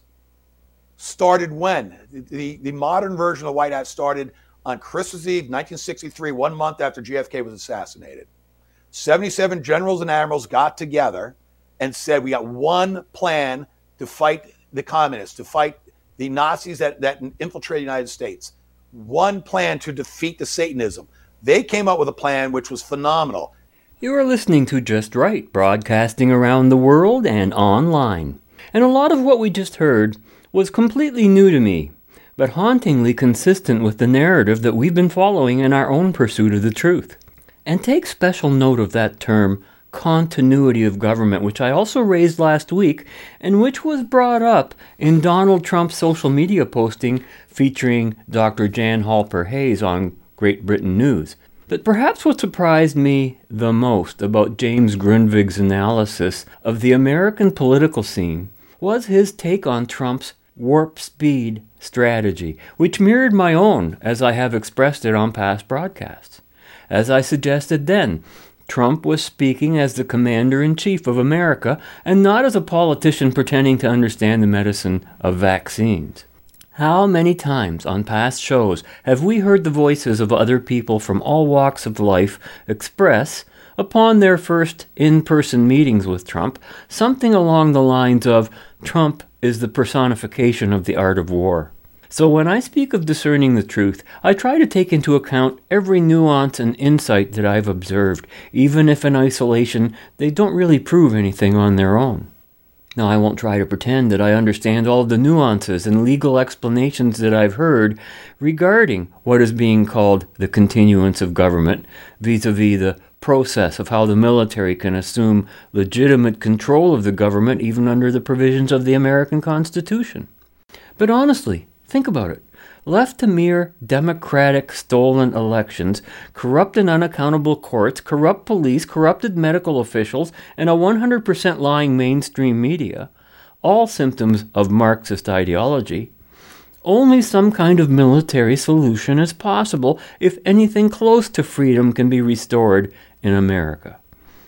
started when? The, the, the modern version of the White Hats started on Christmas Eve, nineteen sixty-three, one month after J F K was assassinated. seventy-seven generals and admirals got together and said, we got one plan to fight the communists, to fight the Nazis that, that infiltrated the United States. One plan to defeat the Satanism. They came up with a plan which was phenomenal. You are listening to Just Right, broadcasting around the world and online. And a lot of what we just heard was completely new to me, but hauntingly consistent with the narrative that we've been following in our own pursuit of the truth. And take special note of that term, continuity of government, which I also raised last week, and which was brought up in Donald Trump's social media posting featuring Doctor Jan Halper Hayes on Great Britain News. But perhaps what surprised me the most about James Grundvig's analysis of the American political scene was his take on Trump's warp speed strategy, which mirrored my own as I have expressed it on past broadcasts. As I suggested then, Trump was speaking as the commander-in-chief of America and not as a politician pretending to understand the medicine of vaccines. How many times on past shows have we heard the voices of other people from all walks of life express, upon their first in-person meetings with Trump, something along the lines of, Trump is the personification of the art of war. So when I speak of discerning the truth, I try to take into account every nuance and insight that I've observed, even if in isolation they don't really prove anything on their own. Now, I won't try to pretend that I understand all the nuances and legal explanations that I've heard regarding what is being called the continuance of government, vis-a-vis the process of how the military can assume legitimate control of the government even under the provisions of the American Constitution. But honestly, think about it. Left to mere democratic stolen elections, corrupt and unaccountable courts, corrupt police, corrupted medical officials, and a one hundred percent lying mainstream media, all symptoms of Marxist ideology, only some kind of military solution is possible if anything close to freedom can be restored in America.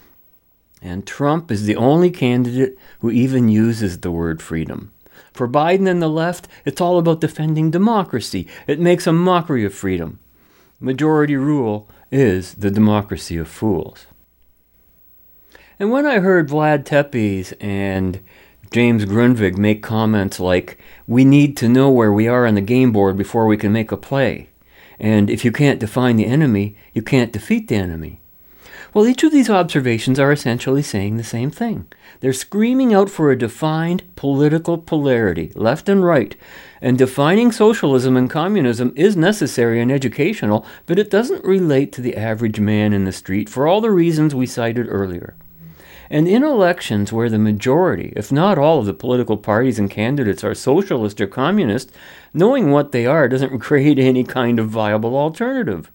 And Trump is the only candidate who even uses the word freedom. For Biden and the left, it's all about defending democracy. It makes a mockery of freedom. Majority rule is the democracy of fools. And when I heard Vlad Tepes and James Grundvig make comments like, we need to know where we are on the game board before we can make a play, and if you can't define the enemy, you can't defeat the enemy. Well, each of these observations are essentially saying the same thing. They're screaming out for a defined political polarity, left and right, and defining socialism and communism is necessary and educational, but it doesn't relate to the average man in the street for all the reasons we cited earlier. And in elections where the majority, if not all of the political parties and candidates are socialist or communist, knowing what they are doesn't create any kind of viable alternative.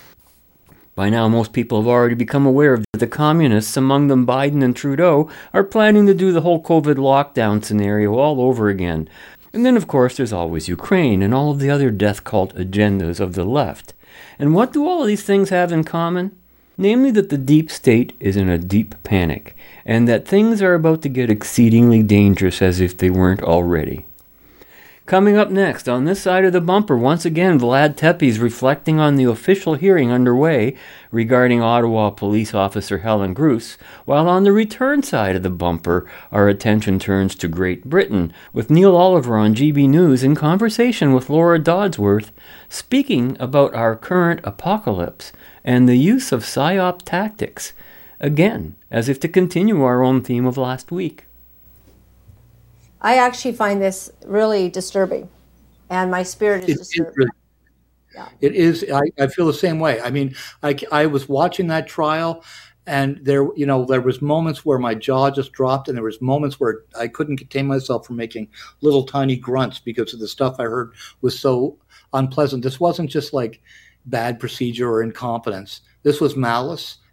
By now, most people have already become aware that the communists, among them Biden and Trudeau, are planning to do the whole COVID lockdown scenario all over again. And then, of course, there's always Ukraine and all of the other death cult agendas of the left. And what do all of these things have in common? Namely that the deep state is in a deep panic, and that things are about to get exceedingly dangerous as if they weren't already. Coming up next, on this side of the bumper, once again, Vlad Tepes reflecting on the official hearing underway regarding Ottawa police officer Helen Gruss, while on the return side of the bumper, our attention turns to Great Britain, with Neil Oliver on G B News in conversation with Laura Dodsworth, speaking about our current apocalypse and the use of PSYOP tactics, again, as if to continue our own theme of last week. I actually find this really disturbing, and my spirit is it, disturbed. It, really, yeah. it is. I, I feel the same way. I mean, I, I was watching that trial, and there, you know, there was moments where my jaw just dropped, and there was moments where I couldn't contain myself from making little tiny grunts because of the stuff I heard was so unpleasant. This wasn't just like bad procedure or incompetence. This was malice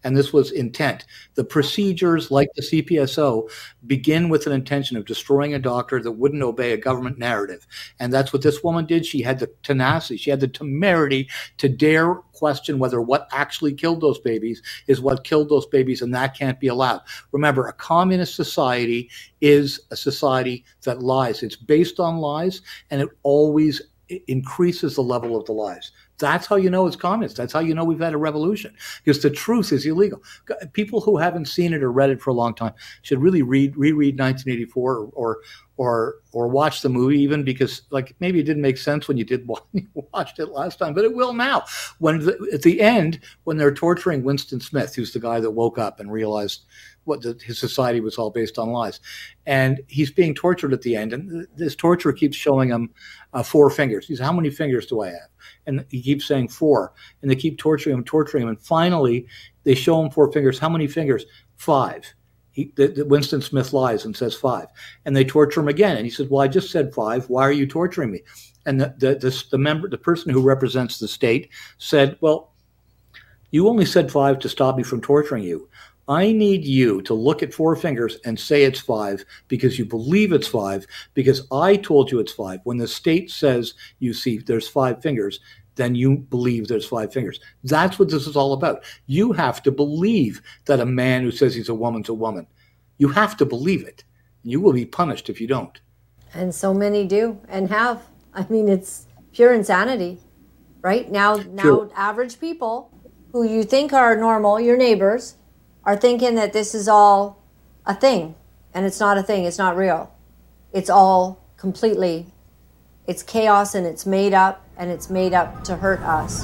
and this was intent. The procedures, like the C P S O, begin with an intention of destroying a doctor that wouldn't obey a government narrative. And that's what this woman did. She had the tenacity, she had the temerity to dare question whether what actually killed those babies is what killed those babies, and that can't be allowed. Remember, a communist society is a society that lies. It's based on lies, and it always increases the level of the lies. That's how you know it's communist. That's how you know we've had a revolution, because the truth is illegal. People who haven't seen it or read it for a long time should really read reread nineteen eighty-four or or or, or watch the movie, even because like maybe it didn't make sense when you did when you watched it last time, but it will now. When the, at the end, when they're torturing Winston Smith, who's the guy that woke up and realized what the, his society was all based on lies, and he's being tortured at the end, and this torturer keeps showing him uh, four fingers. He says, "How many fingers do I have?" And he keeps saying four, and they keep torturing him, torturing him, and finally they show him four fingers. How many fingers? Five. He, the, the Winston Smith lies and says five, and they torture him again. And he says, "Well, I just said five. Why are you torturing me?" And the the this, the member, the person who represents the state, said, "Well, you only said five to stop me from torturing you. I need you to look at four fingers and say it's five because you believe it's five, because I told you it's five. When the state says you see there's five fingers, then you believe there's five fingers." That's what this is all about. You have to believe that a man who says he's a woman's a woman. You have to believe it. You will be punished if you don't. And so many do and have. I mean, it's pure insanity, right? Now, now Sure. average people who you think are normal, your neighbors, are thinking that this is all a thing, and it's not a thing. It's not real. It's all completely, it's chaos, and it's made up, and it's made up to hurt us.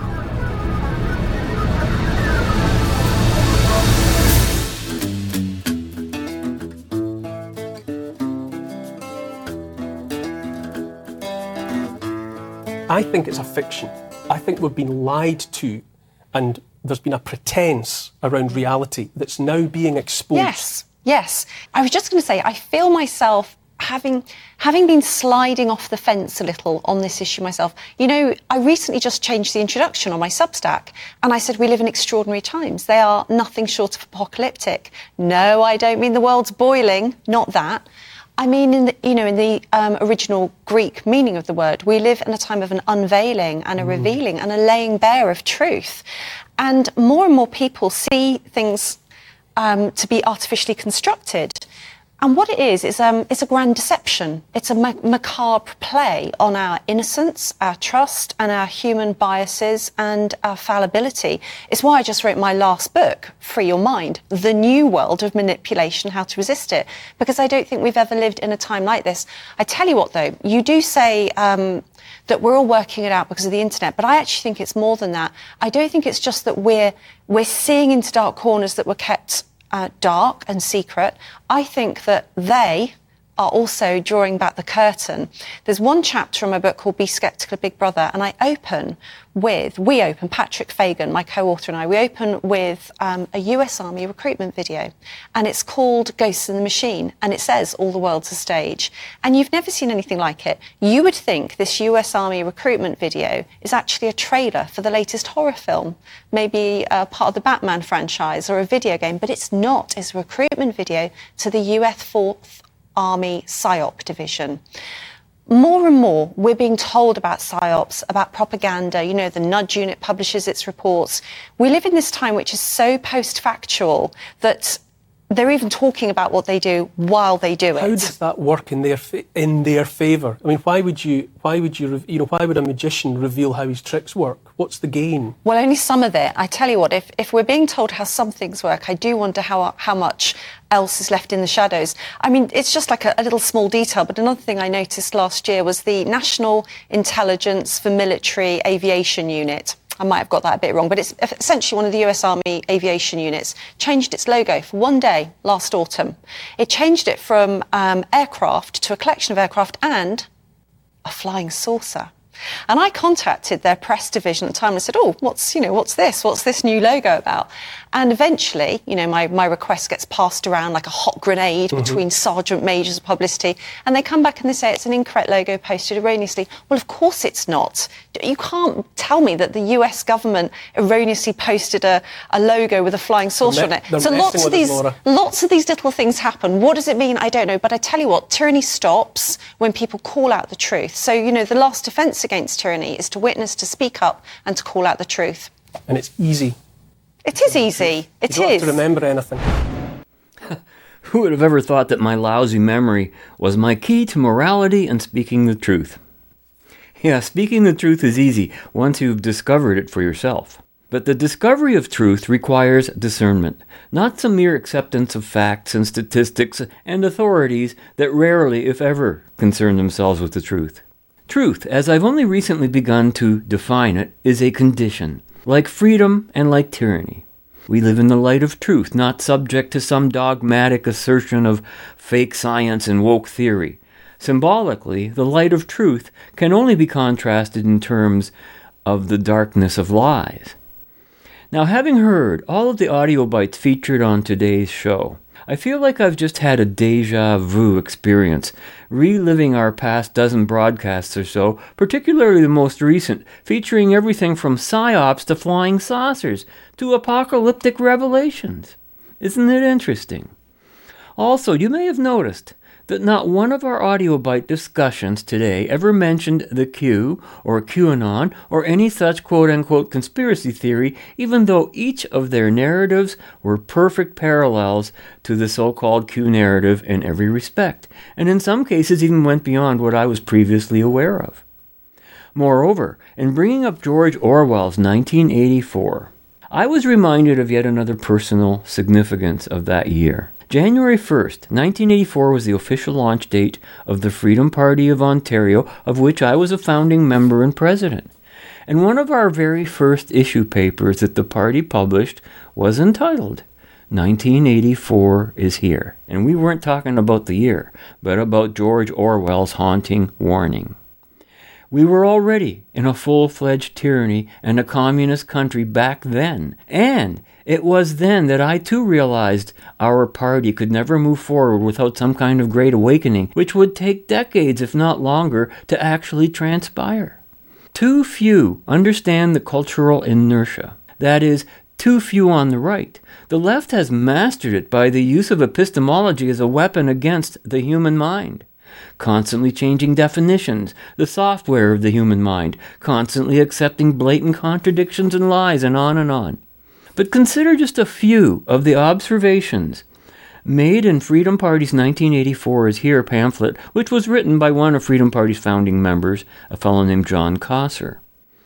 I think it's a fiction. I think we've been lied to, and there's been a pretense around reality that's now being exposed. Yes, yes. I was just going to say, I feel myself having having been sliding off the fence a little on this issue myself. You know, I recently just changed the introduction on my Substack, and I said we live in extraordinary times. They are nothing short of apocalyptic. No, I don't mean the world's boiling, not that. I mean, in the, you know, in the um, original Greek meaning of the word, we live in a time of an unveiling and a mm. revealing and a laying bare of truth. And more and more people see things um, to be artificially constructed. And what it is, is um, it's a grand deception. It's a ma- macabre play on our innocence, our trust, and our human biases and our fallibility. It's why I just wrote my last book, Free Your Mind, The New World of Manipulation, How to Resist It, because I don't think we've ever lived in a time like this. I tell you what, though, you do say um, that we're all working it out because of the internet, but I actually think it's more than that. I don't think it's just that we're we're seeing into dark corners that were kept Uh, dark and secret. I think that they are also drawing back the curtain. There's one chapter in my book called Be Skeptical of Big Brother, and I open with, we open, Patrick Fagan, my co-author, and I, we open with um, a U S Army recruitment video, and it's called Ghosts in the Machine, and it says all the world's a stage. And you've never seen anything like it. You would think this U S Army recruitment video is actually a trailer for the latest horror film, maybe uh, part of the Batman franchise or a video game, but it's not. It's a recruitment video to the U S fourth Army PSYOP division. More and more, we're being told about PSYOPs, about propaganda. You know, the Nudge Unit publishes its reports. We live in this time which is so post-factual that they're even talking about what they do while they do it. How does that work in their fa- in their favour? I mean, why would you? Why would you? Re- you know, why would a magician reveal how his tricks work? What's the gain? Well, only some of it. I tell you what, if if we're being told how some things work, I do wonder how how much else is left in the shadows. I mean, it's just like a, a little small detail, but another thing I noticed last year was the National Intelligence for Military Aviation Unit. I might have got that a bit wrong, but it's essentially one of the U S Army aviation units, changed its logo for one day last autumn. It changed it from um, aircraft to a collection of aircraft and a flying saucer. And I contacted their press division at the time and said, oh, what's, you know, what's this? What's this new logo about? And eventually, you know, my, my request gets passed around like a hot grenade mm-hmm. between sergeant majors of publicity, and they come back and they say it's an incorrect logo posted erroneously. Well, of course it's not. You can't tell me that the U S government erroneously posted a, a logo with a flying saucer on it. So lots of these, lots of these little things happen. What does it mean? I don't know. But I tell you what, tyranny stops when people call out the truth. So, you know, the last defence against tyranny is to witness, to speak up, and to call out the truth. And it's easy. It is easy. It you don't is. have to remember anything. Who would have ever thought that my lousy memory was my key to morality and speaking the truth? Yeah, speaking the truth is easy once you've discovered it for yourself. But the discovery of truth requires discernment, not some mere acceptance of facts and statistics and authorities that rarely, if ever, concern themselves with the truth. Truth, as I've only recently begun to define it, is a condition, like freedom and like tyranny. We live in the light of truth, not subject to some dogmatic assertion of fake science and woke theory. Symbolically, the light of truth can only be contrasted in terms of the darkness of lies. Now, having heard all of the audio bites featured on today's show, I feel like I've just had a déjà vu experience, reliving our past dozen broadcasts or so, particularly the most recent, featuring everything from psyops to flying saucers to apocalyptic revelations. Isn't it interesting? Also, you may have noticed that not one of our audio bite discussions today ever mentioned the Q, or QAnon, or any such quote-unquote conspiracy theory, even though each of their narratives were perfect parallels to the so-called Q narrative in every respect, and in some cases even went beyond what I was previously aware of. Moreover, in bringing up George Orwell's nineteen eighty-four, I was reminded of yet another personal significance of that year. January first, nineteen eighty-four was the official launch date of the Freedom Party of Ontario, of which I was a founding member and president. And one of our very first issue papers that the party published was entitled, nineteen eighty-four is Here. And we weren't talking about the year, but about George Orwell's haunting warning. We were already in a full-fledged tyranny and a communist country back then, and it was then that I too realized our party could never move forward without some kind of great awakening, which would take decades, if not longer, to actually transpire. Too few understand the cultural inertia. That is, too few on the right. The left has mastered it by the use of epistemology as a weapon against the human mind. Constantly changing definitions, the software of the human mind, constantly accepting blatant contradictions and lies, and on and on. But consider just a few of the observations made in Freedom Party's nineteen eighty-four is Here pamphlet, which was written by one of Freedom Party's founding members, a fellow named John Kosser.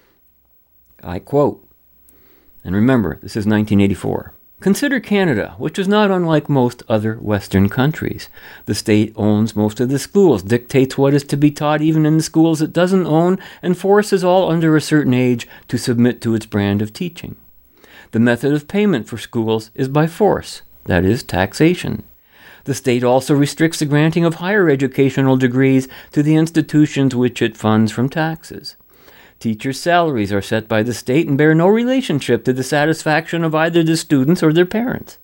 I quote, and remember, this is nineteen eighty-four. Consider Canada, which is not unlike most other Western countries. The state owns most of the schools, dictates what is to be taught even in the schools it doesn't own, and forces all under a certain age to submit to its brand of teaching. The method of payment for schools is by force, that is, taxation. The state also restricts the granting of higher educational degrees to the institutions which it funds from taxes. Teachers' salaries are set by the state and bear no relationship to the satisfaction of either the students or their parents.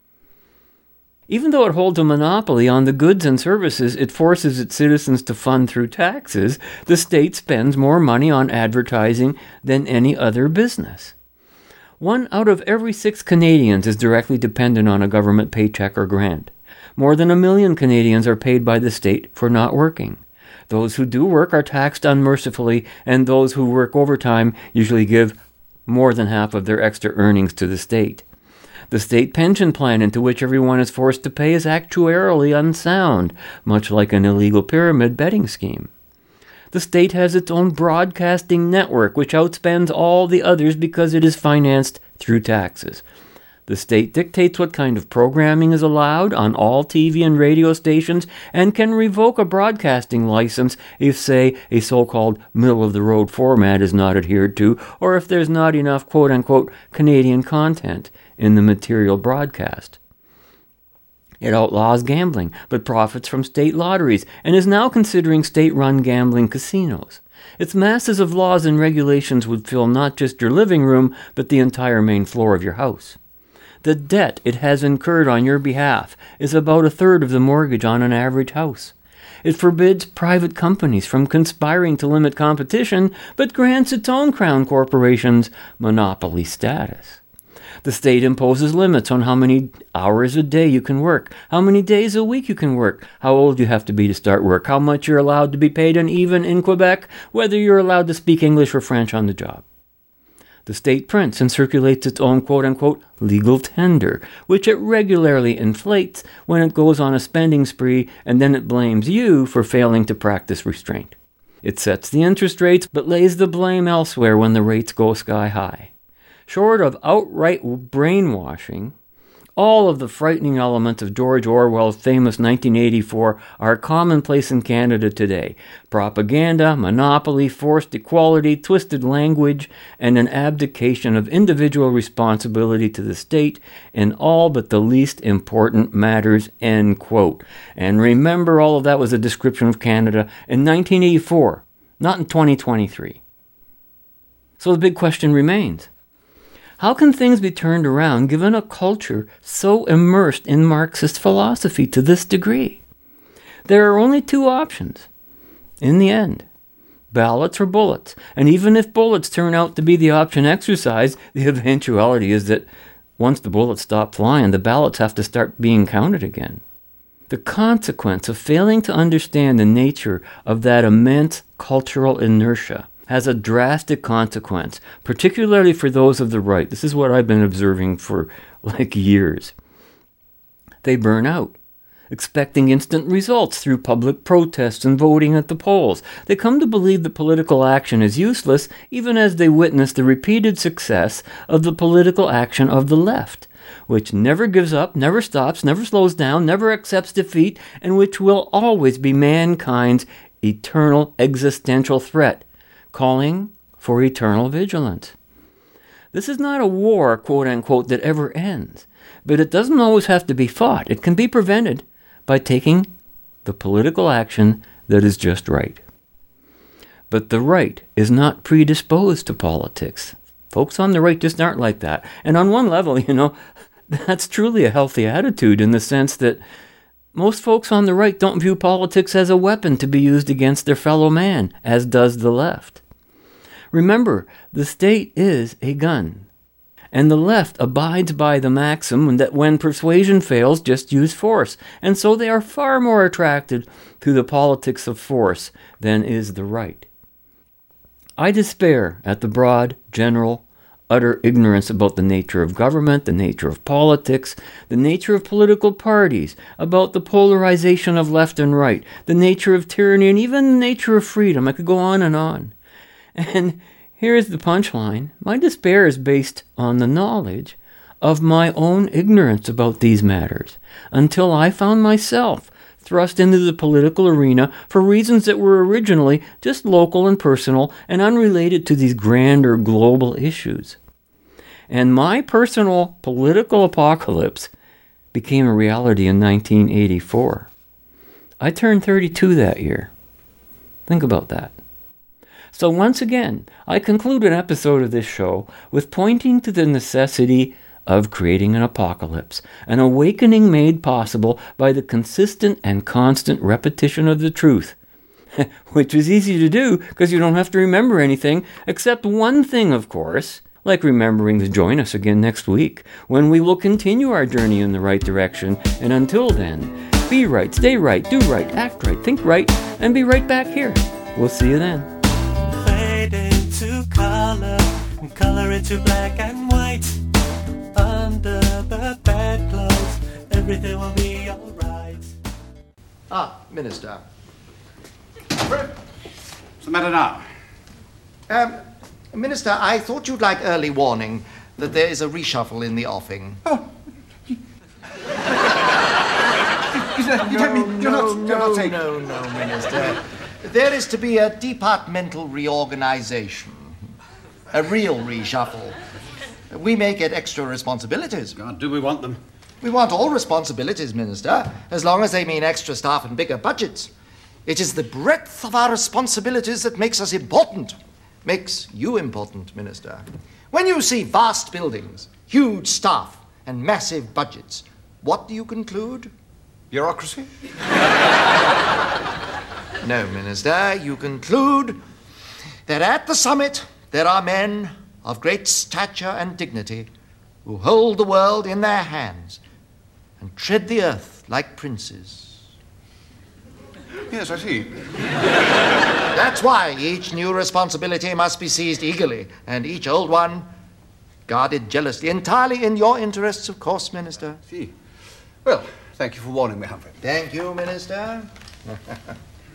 Even though it holds a monopoly on the goods and services it forces its citizens to fund through taxes, the state spends more money on advertising than any other business. One out of every six Canadians is directly dependent on a government paycheck or grant. More than a million Canadians are paid by the state for not working. Those who do work are taxed unmercifully, and those who work overtime usually give more than half of their extra earnings to the state. The state pension plan into which everyone is forced to pay is actuarially unsound, much like an illegal pyramid betting scheme. The state has its own broadcasting network, which outspends all the others because it is financed through taxes. The state dictates what kind of programming is allowed on all T V and radio stations and can revoke a broadcasting license if, say, a so-called middle-of-the-road format is not adhered to, or if there's not enough quote-unquote Canadian content in the material broadcast. It outlaws gambling, but profits from state lotteries, and is now considering state-run gambling casinos. Its masses of laws and regulations would fill not just your living room, but the entire main floor of your house. The debt it has incurred on your behalf is about a third of the mortgage on an average house. It forbids private companies from conspiring to limit competition, but grants its own crown corporations monopoly status. The state imposes limits on how many hours a day you can work, how many days a week you can work, how old you have to be to start work, how much you're allowed to be paid, and even in Quebec, whether you're allowed to speak English or French on the job. The state prints and circulates its own quote-unquote legal tender, which it regularly inflates when it goes on a spending spree, and then it blames you for failing to practice restraint. It sets the interest rates, but lays the blame elsewhere when the rates go sky high. Short of outright brainwashing, all of the frightening elements of George Orwell's famous nineteen eighty-four are commonplace in Canada today. Propaganda, monopoly, forced equality, twisted language, and an abdication of individual responsibility to the state in all but the least important matters, end quote. And remember, all of that was a description of Canada in nineteen eighty-four, not in twenty twenty-three. So the big question remains. How can things be turned around given a culture so immersed in Marxist philosophy to this degree? There are only two options. In the end, ballots or bullets. And even if bullets turn out to be the option exercised, the eventuality is that once the bullets stop flying, the ballots have to start being counted again. The consequence of failing to understand the nature of that immense cultural inertia has a drastic consequence, particularly for those of the right. This is what I've been observing for like years. They burn out, expecting instant results through public protests and voting at the polls. They come to believe that political action is useless, even as they witness the repeated success of the political action of the left, which never gives up, never stops, never slows down, never accepts defeat, and which will always be mankind's eternal existential threat, calling for eternal vigilance. This is not a war, quote-unquote, that ever ends, but it doesn't always have to be fought. It can be prevented by taking the political action that is just right. But the right is not predisposed to politics. Folks on the right just aren't like that. And on one level, you know, that's truly a healthy attitude in the sense that most folks on the right don't view politics as a weapon to be used against their fellow man, as does the left. Remember, the state is a gun, and the left abides by the maxim that when persuasion fails, just use force, and so they are far more attracted to the politics of force than is the right. I despair at the broad, general, utter ignorance about the nature of government, the nature of politics, the nature of political parties, about the polarization of left and right, the nature of tyranny, and even the nature of freedom. I could go on and on. And here's the punchline. My despair is based on the knowledge of my own ignorance about these matters, until I found myself thrust into the political arena for reasons that were originally just local and personal and unrelated to these grander global issues. And my personal political apocalypse became a reality in nineteen eighty-four. I turned thirty-two that year. Think about that. So once again, I conclude an episode of this show with pointing to the necessity of creating an apocalypse, an awakening made possible by the consistent and constant repetition of the truth, which is easy to do because you don't have to remember anything, except one thing, of course, like remembering to join us again next week, when we will continue our journey in the right direction. And until then, be right, stay right, do right, act right, think right, and be right back here. We'll see you then. Fade into color, and color into black and white. Under the bedclothes, everything will be alright. Ah, Minister. What's the matter now? Um, Minister, I thought you'd like early warning that there is a reshuffle in the offing. Oh. you don't, you don't mean, you're no, not, you're not no, saying... no, no, Minister. There is to be a departmental reorganization. A real reshuffle. We may get extra responsibilities. God, do we want them? We want all responsibilities, Minister, as long as they mean extra staff and bigger budgets. It is the breadth of our responsibilities that makes us important, makes you important, Minister. When you see vast buildings, huge staff, and massive budgets, what do you conclude? Bureaucracy? No, Minister, you conclude that at the summit there are men of great stature and dignity who hold the world in their hands and tread the earth like princes. Yes, I see. That's why each new responsibility must be seized eagerly, and each old one guarded jealously, entirely in your interests, of course, Minister. See. Well, thank you for warning me, Humphrey. Thank you, Minister.